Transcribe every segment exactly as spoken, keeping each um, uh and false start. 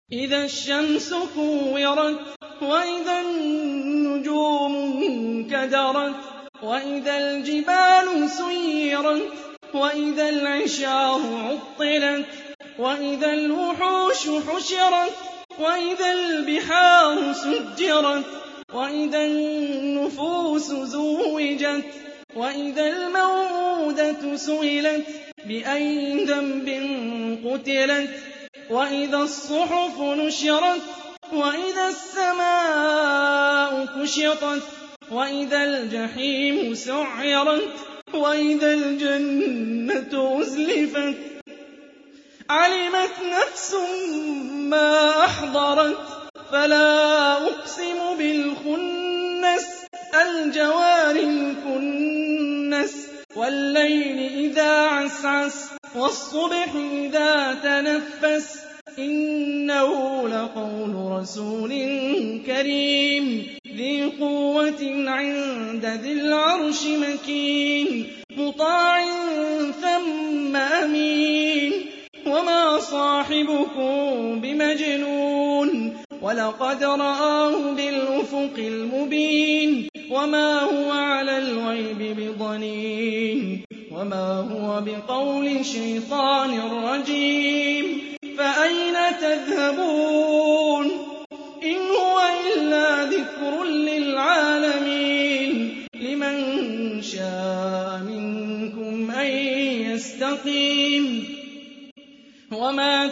إِذَا الشَّمْسُ كُوِّرَتْ وَإِذَا النُّجُومُ انكَدَرَتْ وَإِذَا الْجِبَالُ سُيِّرَتْ وَإِذَا الْعِشَارُ عُطِّلَتْ وَإِذَا الْوُحُوشُ حُشِرَتْ وَإِذَا الْبِحَارُ سُجِّرَتْ وَإِذَا النُّفُوسُ زُوِّجَتْ وَإِذَا الْمَوْءُودَةُ سُئِلَتْ بِأَيِّ ذَنبٍ قُتِلَتْ وَإِذَا الصُّحُفُ نُشِرَتْ وَإِذَا السَّمَاءُ كُشِطَتْ وَإِذَا الْجَحِيمُ سُعِّرَتْ وَإِذَا الْجَنَّةُ أُزْلِفَتْ عَلِمَتْ نَفْسٌ مَّا أَحْضَرَتْ فَلَا أُقْسِمُ بِالْخُنَّسِ الْجَوَارِ الْكُنَّسِ وَاللَّيْلِ إِذَا عَسْعَسَ وَالصُّبْحِ إِذَا تَنَفَّسَ إِنَّهُ لَقَوْلُ رَسُولٍ كَرِيمٍ ذِي قُوَّةٍ عِندَ ذِي الْعَرْشِ مَكِينٍ مُّطَاعٍ ثَمَّ أَمِينٍ وَمَا صَاحِبُكُم بِمَجْنُونٍ وَلَقَدْ رَآهُ بِالْأُفُقِ الْمُبِينِ وَمَا هُوَ عَلَى الْغَيْبِ بِضَنِينٍ وَمَا هُوَ بِقَوْلِ شَيْطَانٍ رَّجِيمٍ فَأَيْنَ تَذْهَبُونَ إِنْ هُوَ إِلَّا ذِكْرٌ لِّلْعَالَمِينَ لِمَن شَاءَ مِنكُمْ أَن يَسْتَقِيمَ وَمَا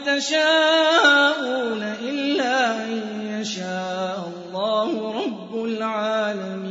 تَشَاءُونَ إِلَّا أَن يَشَاءَ اللَّهُ رَبُّ الْعَالَمِينَ